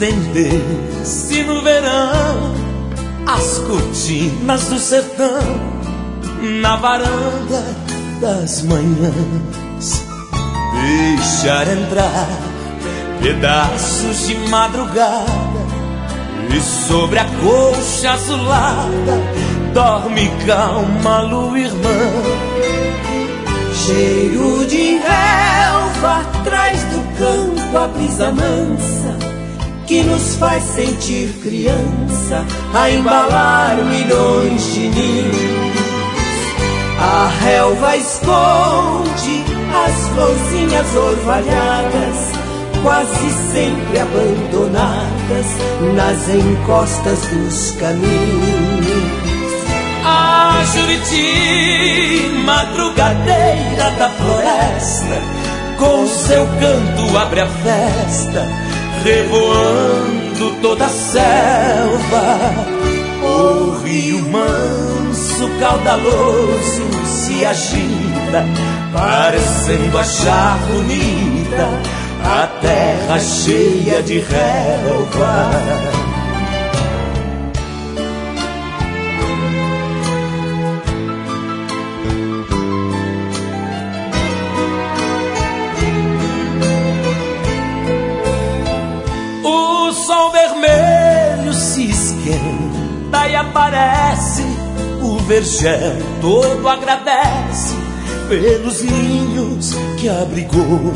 estendesse no verão as cortinas do sertão na varanda das manhãs, deixar entrar pedaços de madrugada e sobre a colcha azulada dorme calma a lua irmã. Cheiro de relva atrás do campo, a brisa mansa que nos faz sentir criança, a embalar milhões de ninhos. A relva esconde as florzinhas orvalhadas, quase sempre abandonadas nas encostas dos caminhos. A Juriti, madrugadeira da floresta, com seu canto abre a festa, revoando toda a selva. O rio manso, caudaloso, se agita, parecendo achar bonita a terra cheia de relva. O sol vermelho se esquenta e aparece, o vergel todo agradece pelos linhos que abrigou.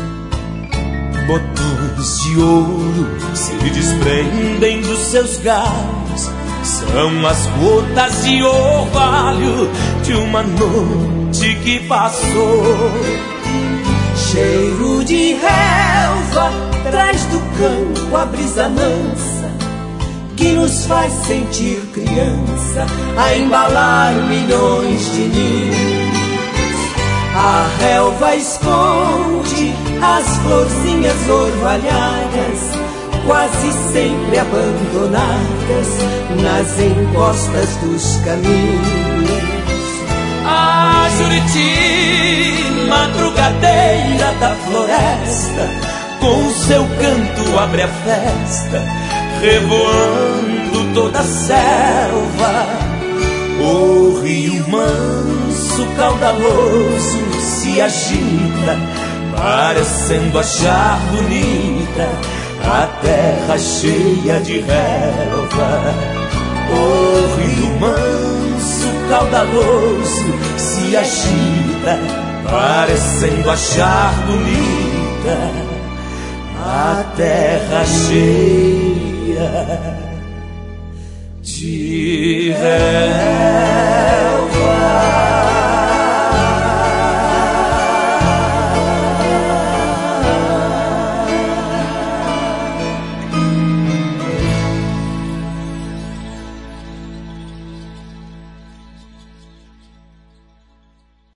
Botões de ouro se desprendem dos seus galhos, são as gotas de orvalho de uma noite que passou. Cheiro de relva atrás do campo, a brisa mansa que nos faz sentir criança, a embalar milhões de ninhos. A relva esconde as florzinhas orvalhadas, quase sempre abandonadas nas encostas dos caminhos. A Juriti, madrugadeira da floresta, com seu canto abre a festa, revoando toda a selva. O rio manso, caudaloso, se agita, parecendo achar bonita a terra cheia de relva. O rio manso, caudaloso, se agita, parecendo achar bonita a terra cheia de relva.